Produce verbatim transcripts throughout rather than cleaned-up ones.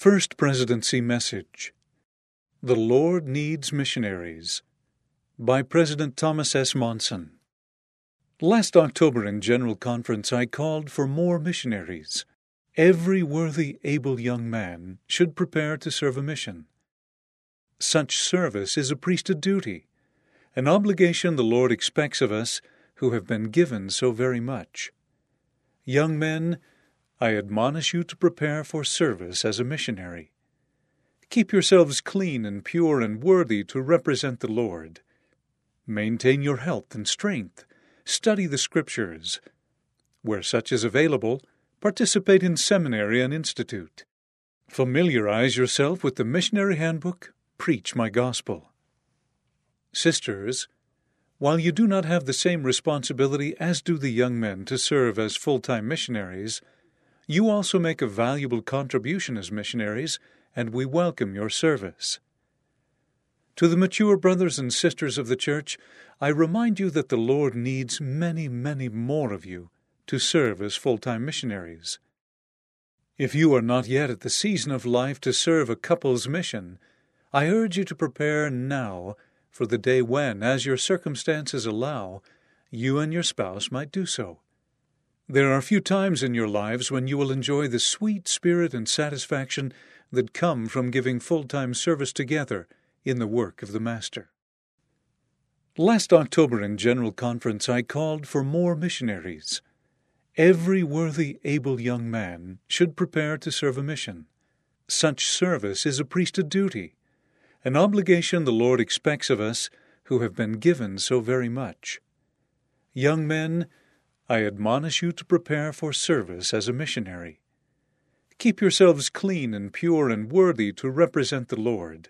First Presidency Message. The Lord Needs Missionaries, by President Thomas S. Monson. Last October in General Conference I called for more missionaries. Every worthy, able young man should prepare to serve a mission. Such service is a priesthood duty, an obligation the Lord expects of us who have been given so very much. Young men, I admonish you to prepare for service as a missionary. Keep yourselves clean and pure and worthy to represent the Lord. Maintain your health and strength. Study the Scriptures. Where such is available, participate in seminary and institute. Familiarize yourself with the missionary handbook. Preach my gospel. Sisters, while you do not have the same responsibility as do the young men to serve as full-time missionaries, you also make a valuable contribution as missionaries, and we welcome your service. To the mature brothers and sisters of the church, I remind you that the Lord needs many, many more of you to serve as full-time missionaries. If you are not yet at the season of life to serve a couple's mission, I urge you to prepare now for the day when, as your circumstances allow, you and your spouse might do so. There are few times in your lives when you will enjoy the sweet spirit and satisfaction that come from giving full-time service together in the work of the Master. Last October in General Conference I called for more missionaries. Every worthy, able young man should prepare to serve a mission. Such service is a priesthood duty, an obligation the Lord expects of us who have been given so very much. Young men, I admonish you to prepare for service as a missionary. Keep yourselves clean and pure and worthy to represent the Lord.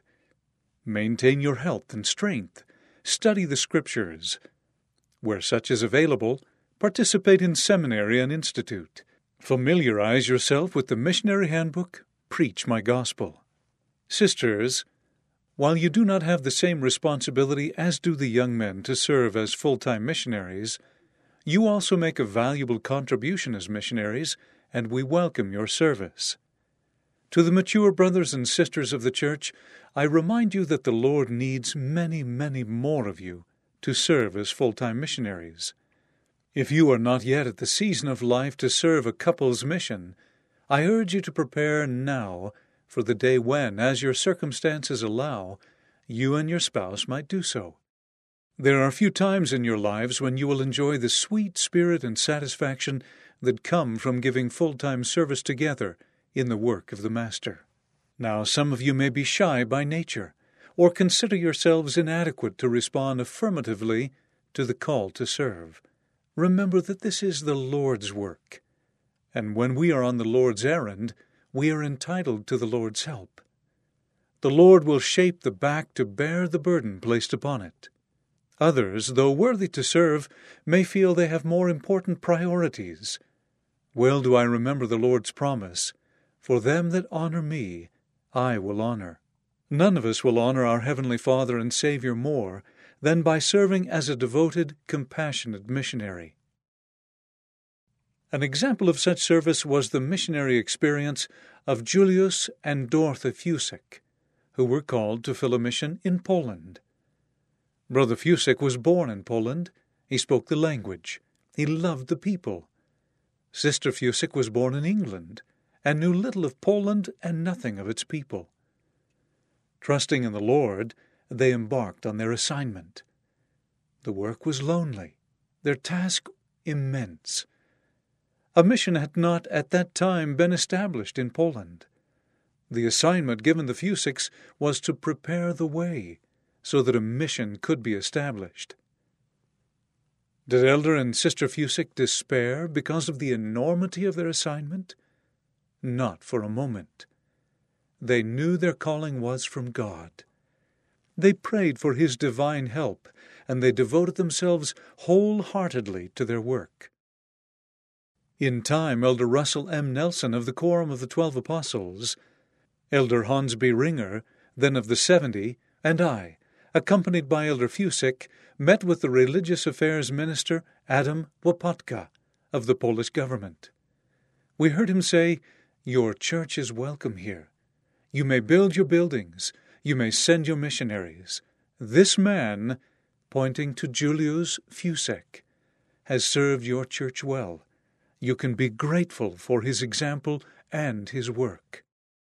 Maintain your health and strength. Study the Scriptures. Where such is available, participate in seminary and institute. Familiarize yourself with the missionary handbook. Preach my gospel. Sisters, while you do not have the same responsibility as do the young men to serve as full-time missionaries, you also make a valuable contribution as missionaries, and we welcome your service. To the mature brothers and sisters of the church, I remind you that the Lord needs many, many more of you to serve as full-time missionaries. If you are not yet at the season of life to serve a couple's mission, I urge you to prepare now for the day when, as your circumstances allow, you and your spouse might do so. There are few times in your lives when you will enjoy the sweet spirit and satisfaction that come from giving full-time service together in the work of the Master. Now, some of you may be shy by nature, or consider yourselves inadequate to respond affirmatively to the call to serve. Remember that this is the Lord's work, and when we are on the Lord's errand, we are entitled to the Lord's help. The Lord will shape the back to bear the burden placed upon it. Others, though worthy to serve, may feel they have more important priorities. Well do I remember the Lord's promise, "For them that honor me, I will honor." None of us will honor our Heavenly Father and Savior more than by serving as a devoted, compassionate missionary. An example of such service was the missionary experience of Julius and Dorothy Fusek, who were called to fill a mission in Poland. Brother Fusek was born in Poland. He spoke the language. He loved the people. Sister Fusek was born in England and knew little of Poland and nothing of its people. Trusting in the Lord, they embarked on their assignment. The work was lonely, their task immense. A mission had not at that time been established in Poland. The assignment given the Fuseks was to prepare the way so that a mission could be established. Did Elder and Sister Fusek despair because of the enormity of their assignment? Not for a moment. They knew their calling was from God. They prayed for His divine help, and they devoted themselves wholeheartedly to their work. In time, Elder Russell M. Nelson of the Quorum of the Twelve Apostles, Elder Hans B. Ringer, then of the Seventy, and I, accompanied by Elder Fusek, met with the Religious Affairs Minister Adam Łopatka of the Polish government. We heard him say, "Your church is welcome here. You may build your buildings. You may send your missionaries. This man, pointing to Julius Fusek, has served your church well. You can be grateful for his example and his work.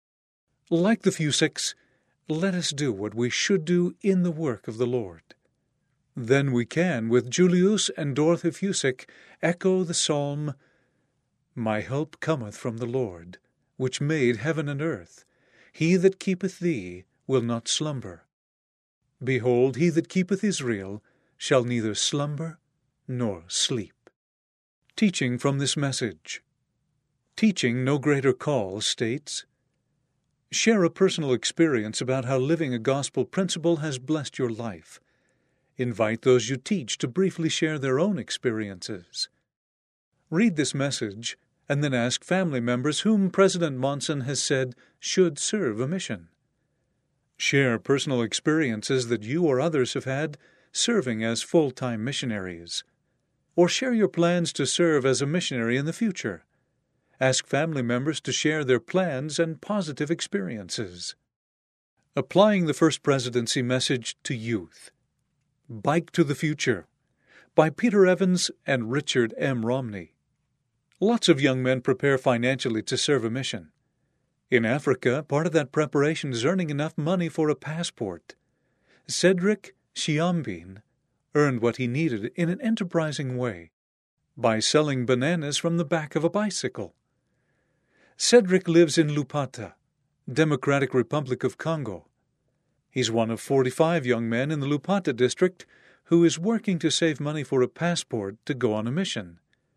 Like the Fuseks, let us do what we should do in the work of the Lord. Then we can, with Julius and Dorothy Fusek, echo the psalm, My help cometh from the Lord, which made heaven and earth. He that keepeth thee will not slumber. Behold, he that keepeth Israel shall neither slumber nor sleep. Teaching from this message. Teaching No Greater Call states, share a personal experience about how living a gospel principle has blessed your life. Invite those you teach to briefly share their own experiences. Read this message and then ask family members whom President Monson has said should serve a mission. Share personal experiences that you or others have had serving as full-time missionaries. Or share your plans to serve as a missionary in the future. Ask family members to share their plans and positive experiences. Applying the First Presidency message to youth. Bike to the Future by Peter Evans and Richard M. Romney. Lots of young men prepare financially to serve a mission. In Africa, part of that preparation is earning enough money for a passport. Cedric Chiambine earned what he needed in an enterprising way by selling bananas from the back of a bicycle. Cedric lives in Lupata, Democratic Republic of Congo. He's one of forty-five young men in the Lupata district who is working to save money for a passport to go on a mission.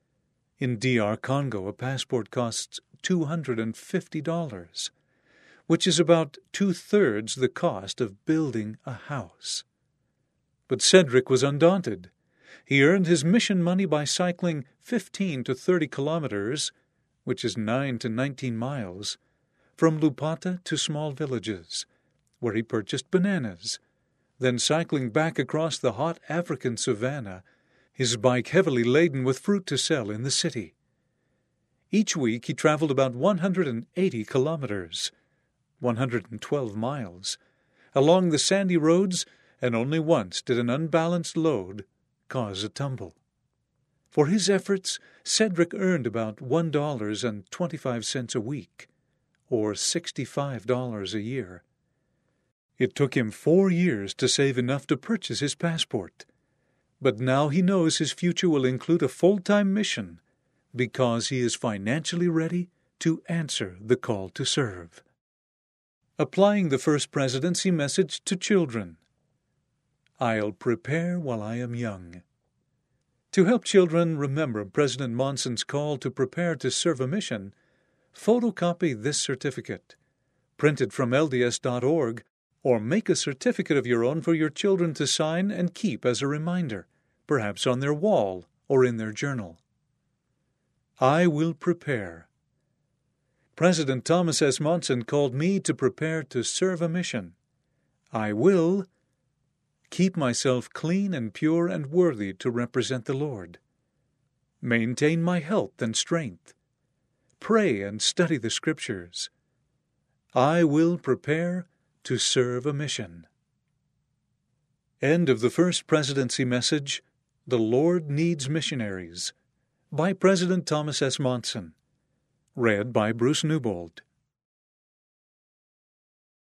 In D R Congo, a passport costs two hundred fifty dollars, which is about two-thirds the cost of building a house. But Cedric was undaunted. He earned his mission money by cycling fifteen to thirty kilometers, which is nine to nineteen miles, from Lupata to small villages, where he purchased bananas, then cycling back across the hot African savanna, his bike heavily laden with fruit to sell in the city. Each week he traveled about one hundred eighty kilometers, one hundred twelve miles, along the sandy roads, and only once did an unbalanced load cause a tumble. For his efforts, Cedric earned about one dollar and twenty-five cents a week, or sixty-five dollars a year. It took him four years to save enough to purchase his passport, but now he knows his future will include a full-time mission because he is financially ready to answer the call to serve. Applying the First Presidency message to children. I'll prepare while I am young. To help children remember President Monson's call to prepare to serve a mission, photocopy this certificate, print it from L D S dot org, or make a certificate of your own for your children to sign and keep as a reminder, perhaps on their wall or in their journal. I will prepare. President Thomas S. Monson called me to prepare to serve a mission. I will keep myself clean and pure and worthy to represent the Lord. Maintain my health and strength. Pray and study the Scriptures. I will prepare to serve a mission. End of the First Presidency message, The Lord Needs Missionaries, by President Thomas S. Monson. Read by Bruce Newbold.